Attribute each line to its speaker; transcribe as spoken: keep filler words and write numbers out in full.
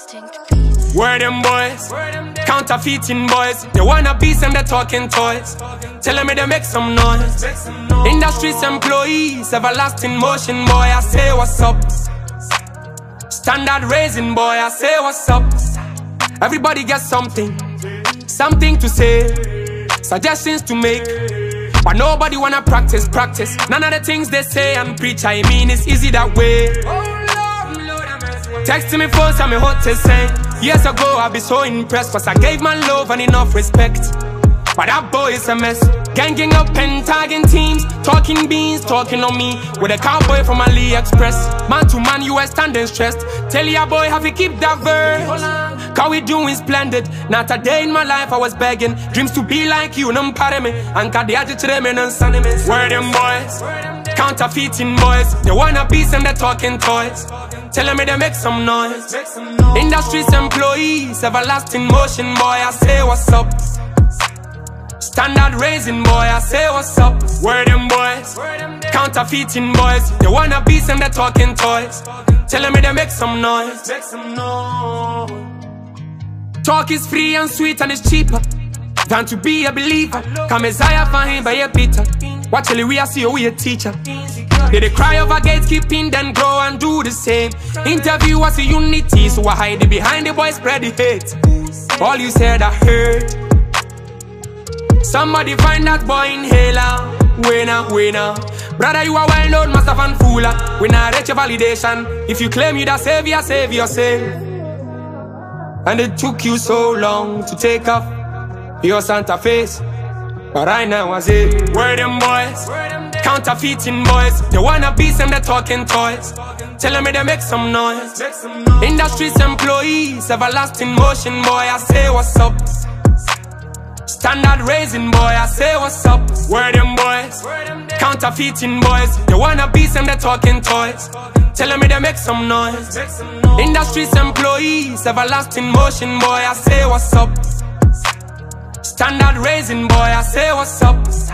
Speaker 1: Distinct beats.
Speaker 2: Where them boys? Counterfeiting boys. They wanna be some, they talking toys. Telling me they make some noise. Industry's employees, everlasting motion, boy. I say what's up. Standard raising, boy. I say what's up. Everybody gets something, something to say, suggestions to make, but nobody wanna practice, practice. None of the things they say and preach, I mean it's easy that way. Texting me phone, tell me what to say. Years ago I be so impressed, cause I gave my love and enough respect. But that boy is a mess. Ganging up and tagging teams, talking beans, talking on me with a cowboy from AliExpress. Man to man, you are standing stressed. Tell ya boy, have you keep that verse? Cause we doing splendid. Not a day in my life I was begging. Dreams to be like you, num pare me. And kadi aji chire me nan sani me. Where them boys? Counterfeiting boys. They wanna be some, they talking toys. Telling me they make some noise. Industry's employees, everlasting motion, boy. I say what's up. Standard raising, boy, I say what's up. Where them boys? Counterfeiting boys. They wanna be some, they talking toys. Telling me they make some noise. Talk is free and sweet and it's cheaper than to be a believer. Come Messiah for him by a Peter. Watch till we are see we a teacher. They they cry over gatekeeping, then grow and do the same. Interview was a unity, so I hide it behind the boy, spread the hate. All you said I heard. Somebody find that boy inhaler. Winner, winner. Brother, you are well known, master and fooler. We not reach your validation. If you claim you the savior, save yourself. And it took you so long to take off your Santa face. But right now I say, where them boys? Counterfeiting boys. They wanna be some, they talking toys. Telling me they make some noise. Industry's employees, everlasting motion, boy. I say what's up. Standard raising, boy, I say what's up. Where them boys? Counterfeiting boys. They wanna be some, they talking toys. Telling me they make some noise. Industry's employees, everlasting motion, boy, I say what's up. Standard raising, boy, I say what's up.